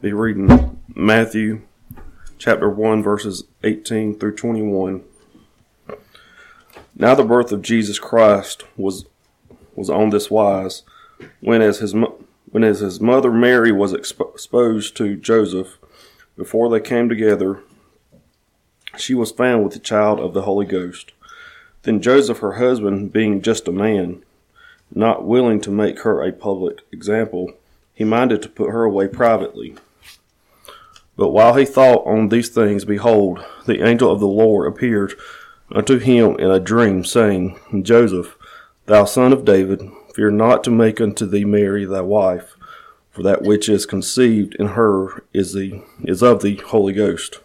be reading Matthew chapter 1, verses 18 through 21. Now the birth of Jesus Christ was on this wise, when as his mother Mary was exposed to Joseph, before they came together, she was found with the child of the Holy Ghost. Then Joseph, her husband, being just a man, not willing to make her a public example, he minded to put her away privately. But while he thought on these things, behold, the angel of the Lord appeared unto him in a dream, saying, Joseph, thou son of David, fear not to make unto thee Mary thy wife, for that which is conceived in her is of the Holy Ghost.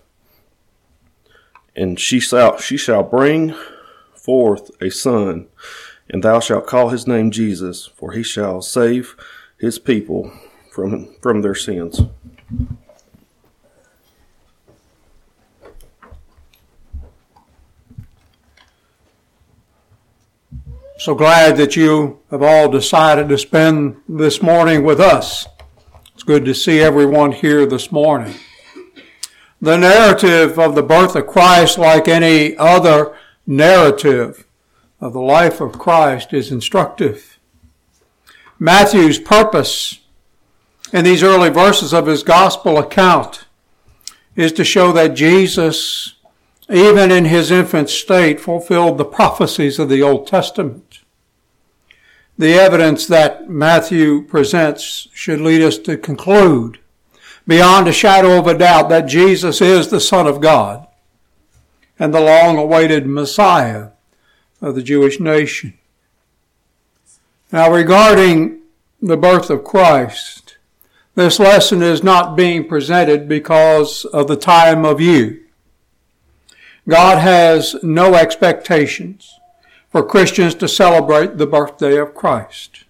And she shall bring forth a son, and thou shalt call his name Jesus, for he shall save his people from their sins. So glad that you have all decided to spend this morning with us. It's good to see everyone here this morning. The narrative of the birth of Christ, like any other narrative of the life of Christ, is instructive. Matthew's purpose in these early verses of his gospel account is to show that Jesus, even in his infant state, fulfilled the prophecies of the Old Testament. The evidence that Matthew presents should lead us to conclude, beyond a shadow of a doubt, that Jesus is the Son of God and the long-awaited Messiah of the Jewish nation. Now, regarding the birth of Christ, this lesson is not being presented because of the time of year. God has no expectations for Christians to celebrate the birthday of Christ,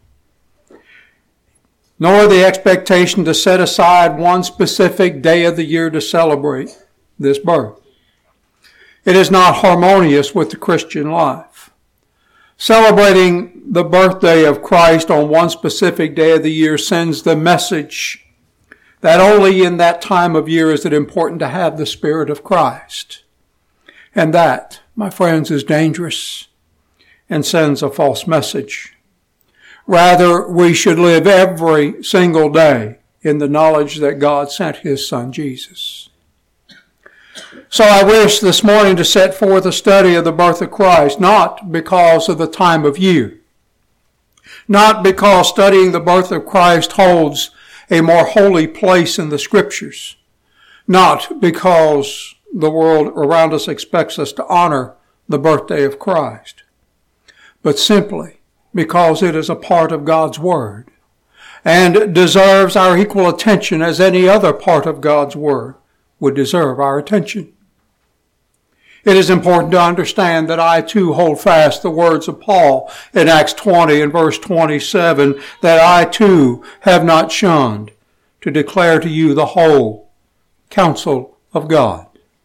nor the expectation to set aside one specific day of the year to celebrate this birth. It is not harmonious with the Christian life. Celebrating the birthday of Christ on one specific day of the year sends the message that only in that time of year is it important to have the Spirit of Christ. And that, my friends, is dangerous and sends a false message. Rather, we should live every single day in the knowledge that God sent his Son, Jesus. So I wish this morning to set forth a study of the birth of Christ, not because of the time of year, not because studying the birth of Christ holds a more holy place in the Scriptures, not because the world around us expects us to honor the birthday of Christ, but simply because it is a part of God's Word and deserves our equal attention as any other part of God's Word would deserve our attention. It is important to understand that I too hold fast the words of Paul in Acts 20 and verse 27, that I too have not shunned to declare to you the whole counsel of God.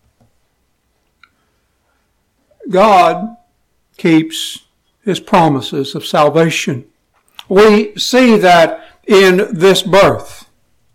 God keeps his promises of salvation. We see that in this birth.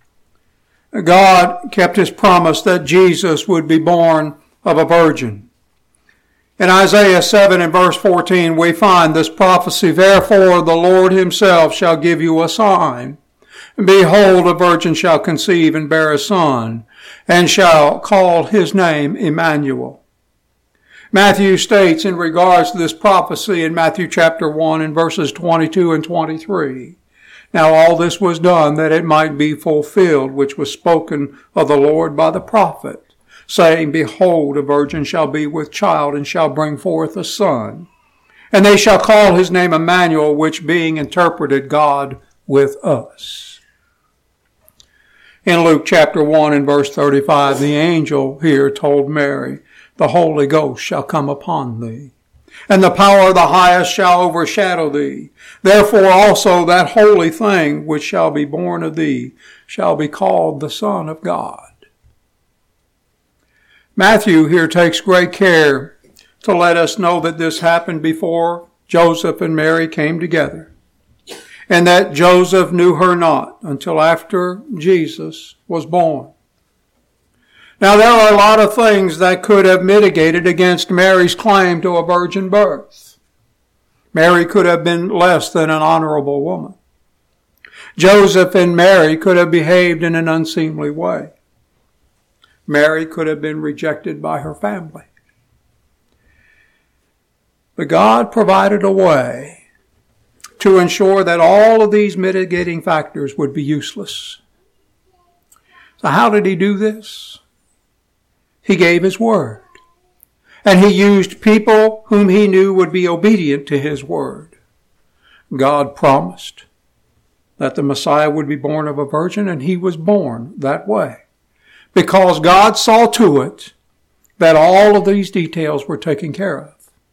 God kept his promise that Jesus would be born of a virgin. In Isaiah 7 and verse 14, we find this prophecy, therefore the Lord himself shall give you a sign. Behold, a virgin shall conceive and bear a son, and shall call his name Emmanuel. Matthew states in regards to this prophecy in Matthew chapter 1 and verses 22 and 23, now all this was done that it might be fulfilled, which was spoken of the Lord by the prophet, saying, behold, a virgin shall be with child, and shall bring forth a son. And they shall call his name Emmanuel, which being interpreted, God with us. In Luke chapter 1 and verse 35, the angel here told Mary, the Holy Ghost shall come upon thee, and the power of the highest shall overshadow thee. Therefore also that holy thing which shall be born of thee shall be called the Son of God. Matthew here takes great care to let us know that this happened before Joseph and Mary came together. and that Joseph knew her not until after Jesus was born. Now, there are a lot of things that could have mitigated against Mary's claim to a virgin birth. Mary could have been less than an honorable woman. Joseph and Mary could have behaved in an unseemly way. Mary could have been rejected by her family. But God provided a way to ensure that all of these mitigating factors would be useless. So how did he do this? He gave his word. And he used people whom he knew would be obedient to his word. God promised that the Messiah would be born of a virgin, and he was born that way, because God saw to it that all of these details were taken care of.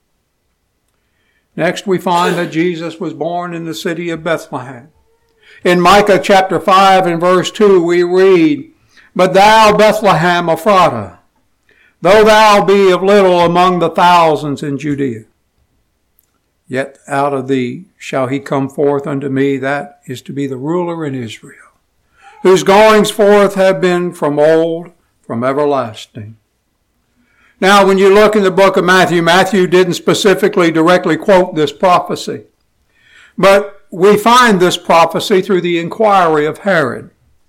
Next, we find that Jesus was born in the city of Bethlehem. In Micah chapter 5 and verse 2, we read, "But thou, Bethlehem Ephratah, though thou be of little among the thousands in Judea, yet out of thee shall he come forth unto me that is to be the ruler in Israel, whose goings forth have been from old, from everlasting." Now, when you look in the book of Matthew, Matthew didn't specifically directly quote this prophecy. But we find this prophecy through the inquiry of Herod.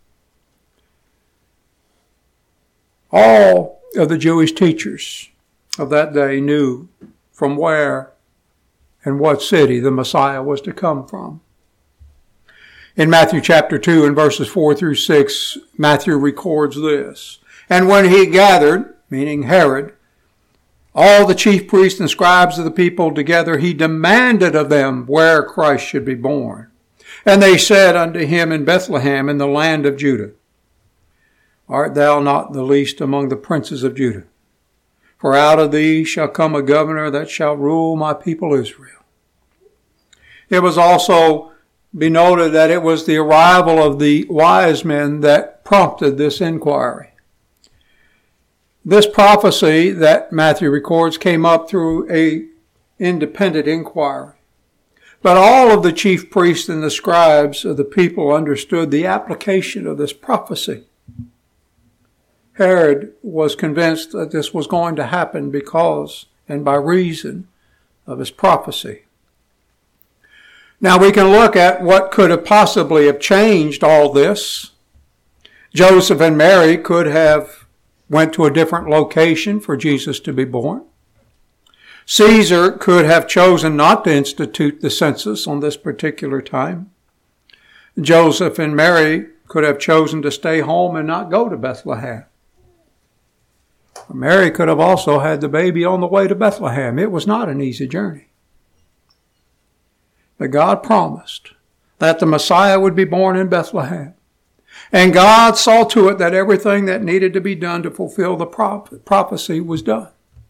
All of the Jewish teachers of that day knew from where and what city the Messiah was to come from. In Matthew chapter 2 and verses 4 through 6, Matthew records this. "And when he gathered," meaning Herod, "all the chief priests and scribes of the people together, he demanded of them where Christ should be born. And they said unto him, In Bethlehem, in the land of Judah. Art thou not the least among the princes of Judah? For out of thee shall come a governor that shall rule my people Israel." It was also be noted that it was the arrival of the wise men that prompted this inquiry. This prophecy that Matthew records came up through an independent inquiry. But all of the chief priests and the scribes of the people understood the application of this prophecy. Herod was convinced that this was going to happen because and by reason of his prophecy. Now we can look at what could have possibly have changed all this. Joseph and Mary could have went to a different location for Jesus to be born. Caesar could have chosen not to institute the census on this particular time. Joseph and Mary could have chosen to stay home and not go to Bethlehem. Mary could have also had the baby on the way to Bethlehem. It was not an easy journey. But God promised that the Messiah would be born in Bethlehem. And God saw to it that everything that needed to be done to fulfill the prophecy was done.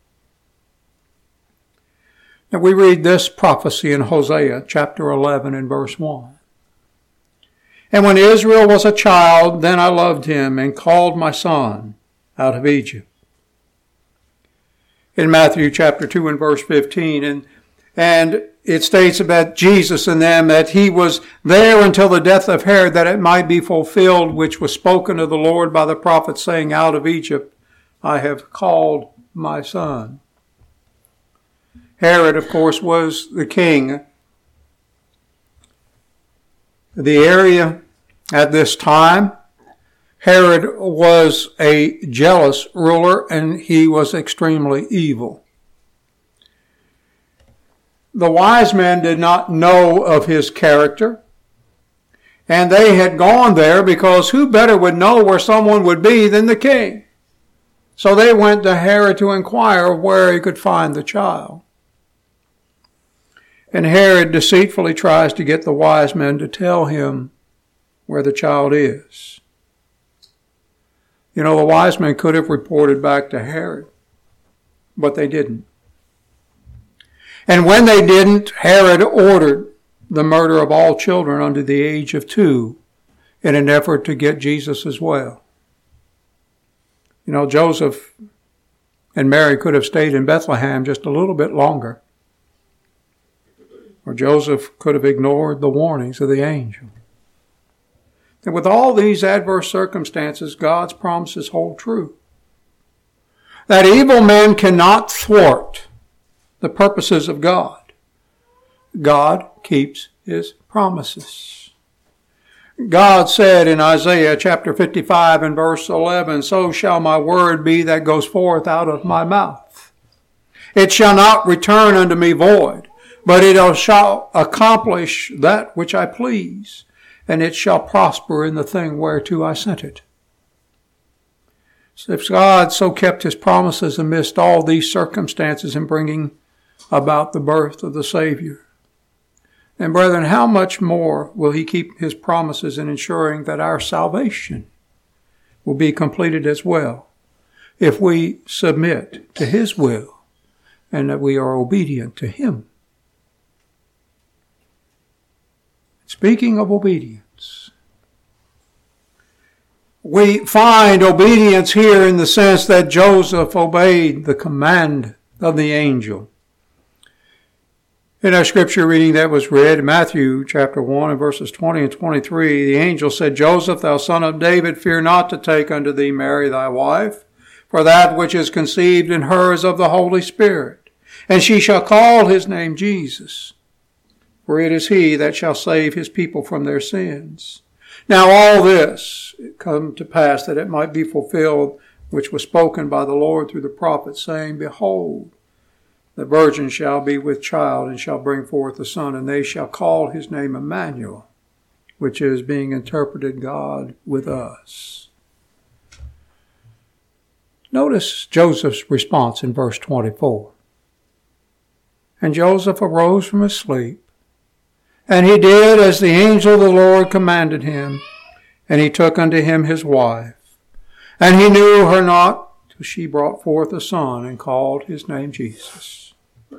Now we read this prophecy in Hosea chapter 11 and verse 1. "And when Israel was a child, then I loved him and called my son out of Egypt." In Matthew chapter 2 and verse 15, and it states about Jesus and them that he was there until the death of Herod, that it might be fulfilled, which was spoken of the Lord by the prophet, saying, "Out of Egypt I have called my son." Herod, of course, was the king. The area at this time, Herod was a jealous ruler, and he was extremely evil. The wise men did not know of his character, and they had gone there because who better would know where someone would be than the king? So they went to Herod to inquire where he could find the child. And Herod deceitfully tries to get the wise men to tell him where the child is. You know, the wise men could have reported back to Herod, but they didn't. And when they didn't, Herod ordered the murder of all children under the age of 2 in an effort to get Jesus as well. You know, Joseph and Mary could have stayed in Bethlehem just a little bit longer. or Joseph could have ignored the warnings of the angel. And with all these adverse circumstances, God's promises hold true. That evil men cannot thwart the purposes of God. God keeps his promises. God said in Isaiah chapter 55 and verse 11, "So shall my word be that goes forth out of my mouth. It shall not return unto me void, but it shall accomplish that which I please, and it shall prosper in the thing whereto I sent it." So if God so kept his promises amidst all these circumstances in bringing about the birth of the Savior, then brethren, how much more will he keep his promises in ensuring that our salvation will be completed as well, if we submit to his will and that we are obedient to him. Speaking of obedience, we find obedience here in the sense that Joseph obeyed the command of the angel. In our scripture reading that was read, Matthew chapter 1 and verses 20 and 23, the angel said, "Joseph, thou son of David, fear not to take unto thee Mary thy wife, for that which is conceived in her is of the Holy Spirit. And she shall call his name Jesus, for it is he that shall save his people from their sins." Now all this come to pass that it might be fulfilled, which was spoken by the Lord through the prophet, saying, "Behold, the virgin shall be with child and shall bring forth a son, and they shall call his name Emmanuel," which is being interpreted God with us. Notice Joseph's response in verse 24. "And Joseph arose from his sleep, and he did as the angel of the Lord commanded him, and he took unto him his wife. And he knew her not till she brought forth a son, and called his name Jesus."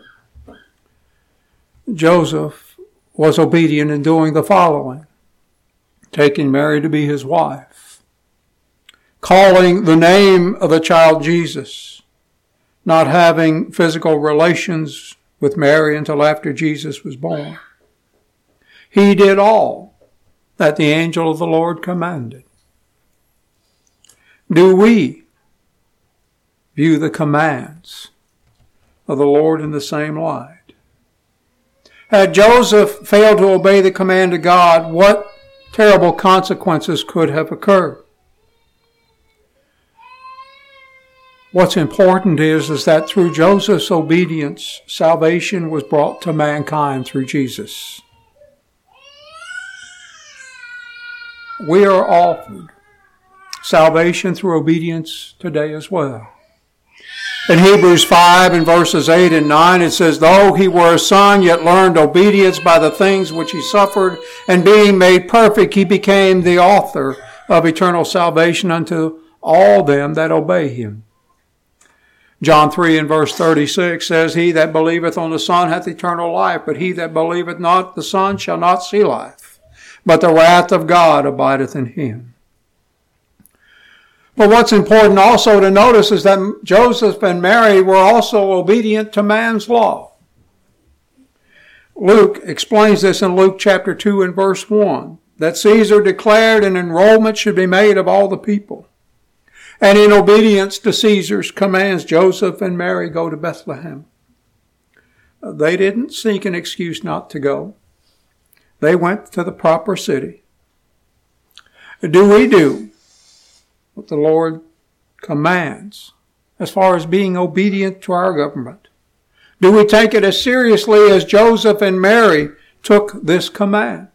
Joseph was obedient in doing the following: taking Mary to be his wife, calling the name of the child Jesus, not having physical relations with Mary until after Jesus was born. He did all that the angel of the Lord commanded. Do we view the commands of the Lord in the same light? Had Joseph failed to obey the command of God, what terrible consequences could have occurred? What's important is that through Joseph's obedience, salvation was brought to mankind through Jesus. We are offered salvation through obedience today as well. In Hebrews 5 and verses 8 and 9, it says, "Though he were a son, yet learned obedience by the things which he suffered, and being made perfect, he became the author of eternal salvation unto all them that obey him." John 3 and verse 36 says, "He that believeth on the Son hath eternal life, but he that believeth not the Son shall not see life, but the wrath of God abideth in him." But what's important also to notice is that Joseph and Mary were also obedient to man's law. Luke explains this in Luke chapter 2 and verse 1, that Caesar declared an enrollment should be made of all the people. And in obedience to Caesar's commands, Joseph and Mary go to Bethlehem. They didn't seek an excuse not to go. They went to the proper city. Do we do what the Lord commands as far as being obedient to our government? Do we take it as seriously as Joseph and Mary took this command?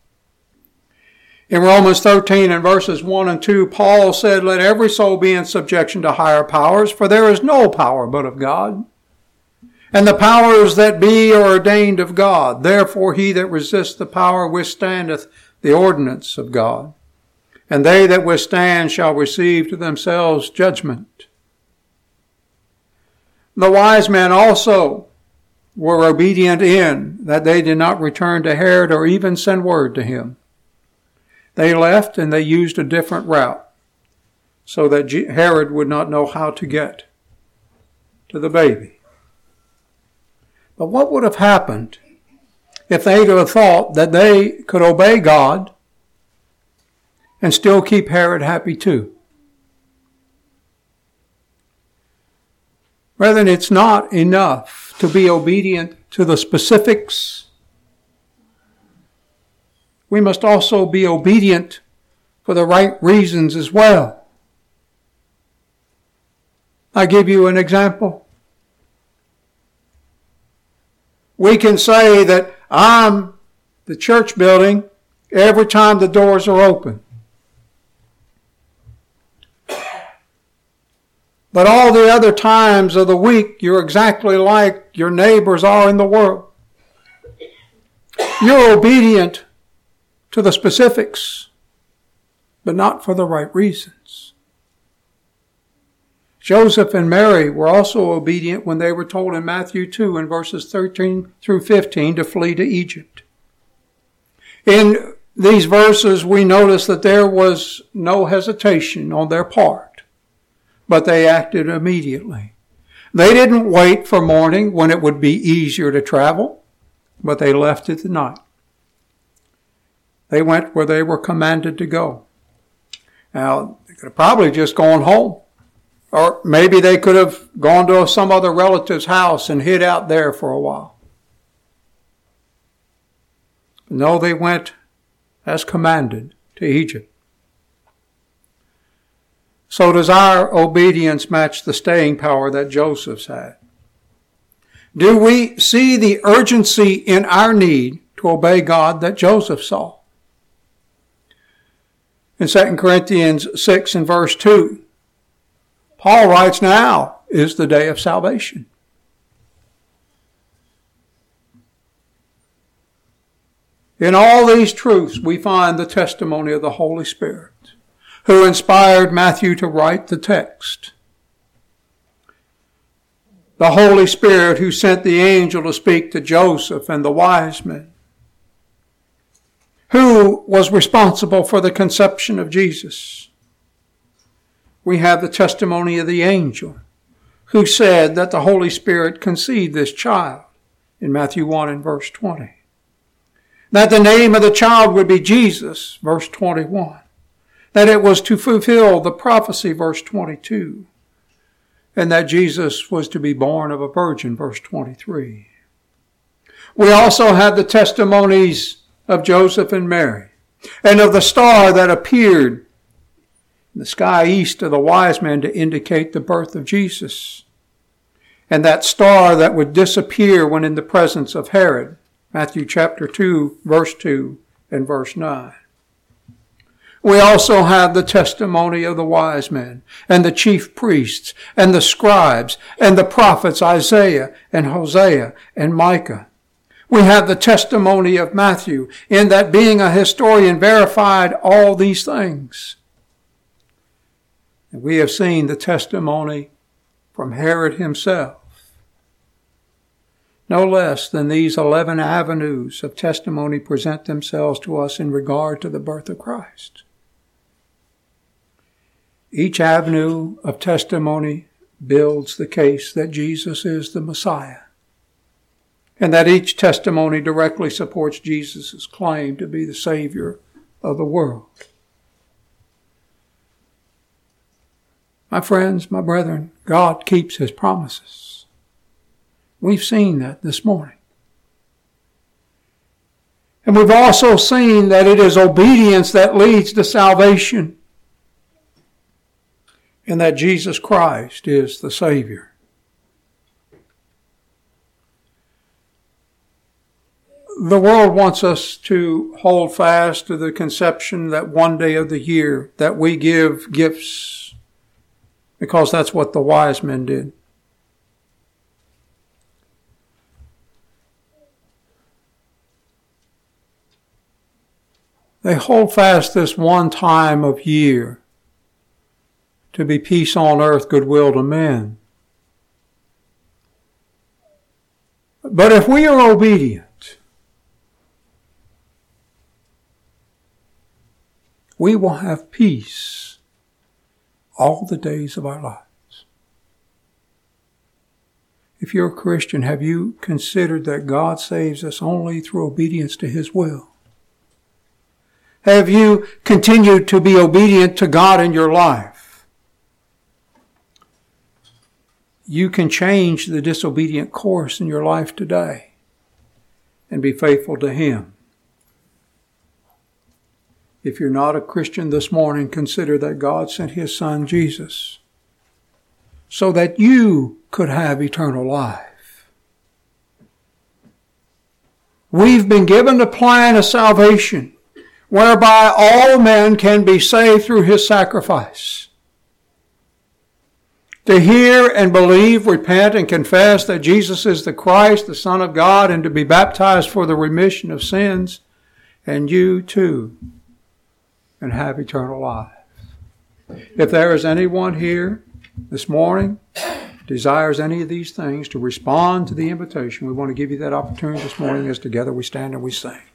In Romans 13 and verses 1 and 2, Paul said, "Let every soul be in subjection to higher powers, for there is no power but of God. And the powers that be are ordained of God. Therefore he that resists the power withstandeth the ordinance of God. And they that withstand shall receive to themselves judgment." The wise men also were obedient in that they did not return to Herod or even send word to him. They left and they used a different route so that Herod would not know how to get to the baby. But what would have happened if they'd have thought that they could obey God and still keep Herod happy too. Brethren, it's not enough to be obedient to the specifics. We must also be obedient for the right reasons as well. I give you an example. We can say that I'm the church building every time the doors are open. But all the other times of the week, you're exactly like your neighbors are in the world. You're obedient to the specifics, but not for the right reasons. Joseph and Mary were also obedient when they were told in Matthew 2 in verses 13 through 15 to flee to Egypt. In these verses, we notice that there was no hesitation on their part, but they acted immediately. They didn't wait for morning when it would be easier to travel, but they left at night. They went where they were commanded to go. Now, they could have probably just gone home. Or maybe they could have gone to some other relative's house and hid out there for a while. No, they went as commanded to Egypt. So does our obedience match the staying power that Joseph's had? Do we see the urgency in our need to obey God that Joseph saw? In 2 Corinthians 6 and verse 2, Paul writes, now is the day of salvation. In all these truths, we find the testimony of the Holy Spirit, who inspired Matthew to write the text. The Holy Spirit who sent the angel to speak to Joseph and the wise men. Who was responsible for the conception of Jesus? We have the testimony of the angel who said that the Holy Spirit conceived this child in Matthew 1 and verse 20. That the name of the child would be Jesus, verse 21. That it was to fulfill the prophecy, verse 22. And that Jesus was to be born of a virgin, verse 23. We also have the testimonies of Joseph and Mary, and of the star that appeared in the sky east of the wise men to indicate the birth of Jesus, and that star that would disappear when in the presence of Herod, Matthew chapter 2, verse 2 and verse 9. We also have the testimony of the wise men and the chief priests and the scribes and the prophets Isaiah and Hosea and Micah. We have the testimony of Matthew in that being a historian verified all these things. And we have seen the testimony from Herod himself. No less than these 11 avenues of testimony present themselves to us in regard to the birth of Christ. Each avenue of testimony builds the case that Jesus is the Messiah, and that each testimony directly supports Jesus' claim to be the Savior of the world. My friends, my brethren, God keeps His promises. We've seen that this morning. And we've also seen that it is obedience that leads to salvation, and that Jesus Christ is the Savior. The world wants us to hold fast to the conception that one day of the year that we give gifts, because that's what the wise men did. They hold fast this one time of year to be peace on earth, goodwill to men. But if we are obedient, we will have peace all the days of our lives. if you're a Christian, have you considered that God saves us only through obedience to His will? Have you continued to be obedient to God in your life? You can change the disobedient course in your life today and be faithful to Him. If you're not a Christian this morning, consider that God sent His Son Jesus so that you could have eternal life. We've been given the plan of salvation whereby all men can be saved through His sacrifice. To hear and believe, repent, and confess that Jesus is the Christ, the Son of God, and to be baptized for the remission of sins, and you too can have eternal life. If there is anyone here this morning desires any of these things to respond to the invitation, we want to give you that opportunity this morning as together we stand and we sing.